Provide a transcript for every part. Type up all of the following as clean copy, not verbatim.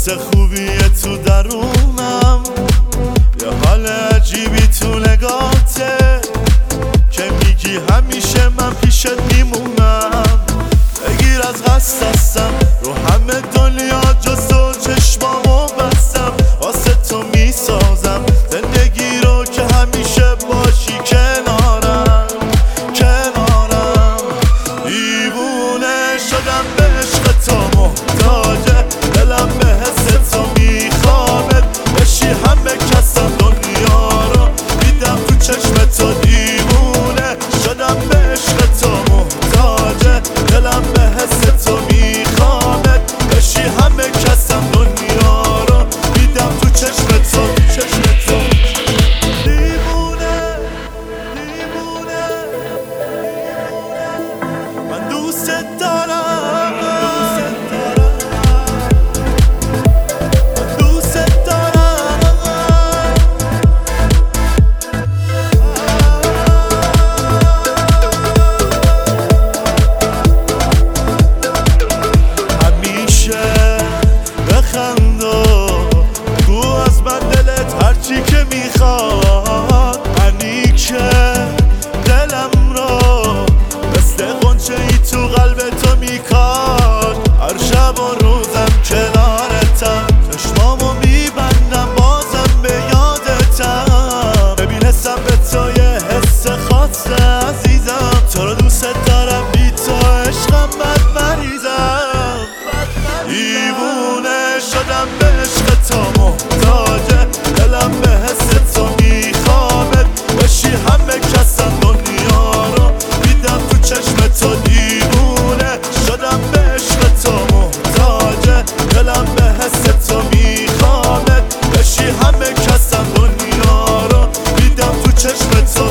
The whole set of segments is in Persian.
حس خوبیه تو درونم، یه حال عجیبی تو نگاته که میگی همیشه من پیشت میمونم. بگیر از قصد هستم رو همه دنیا جز تو چشمامو بستم، واسه تو میسازم زندگی رو که همیشه باشی کنارم. دیوونه شدم به عشق تو، محتاجه دلم به حس تو میخوامت بشی همه کسم دنیا رو دیدم تو چشم تو. دیوونه شدم به عشق تو، محتاجه دلم به حس تو میخوامت بشی همه کسم دنیا رو دیدم تو چشم تو. دیوونه من دوست دارم، همیشه بخند و گو از من دلت هرچی که میخواد. منی که دلم رو مثل غنچه ای تو قلب تو میکاد. هر شب و روزم کنارتم، چشمامو میبندم بازم به یادتم. ببین حسم به تو یه حس خاصه عزیزم، تو رو دوست دارم بی تو عشقم بد مریضم. دیوونه شدم به عشق تو، محتاجه دلم به حس تو میخوامت بشی همه کسم دنیا رو دیدم تو چشم تو. دیوونه شدم به عشق تو، محتاجه دلم به حس تو میخوامت بشی همه کسم دنیا رو دیدم تو چشم تو.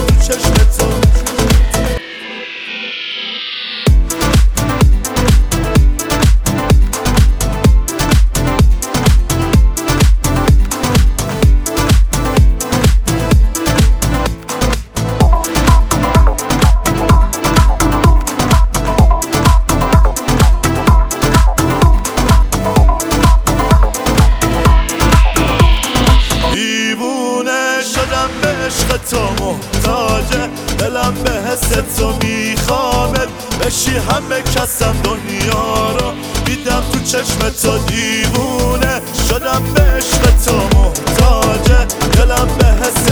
شدم به عشق تو، محتاجه دلم به حس تو میخوامت بشی همه کسم دنیا رو دیدم تو چشم تو. دیوونه شدم به عشق تو، محتاجه دلم به حس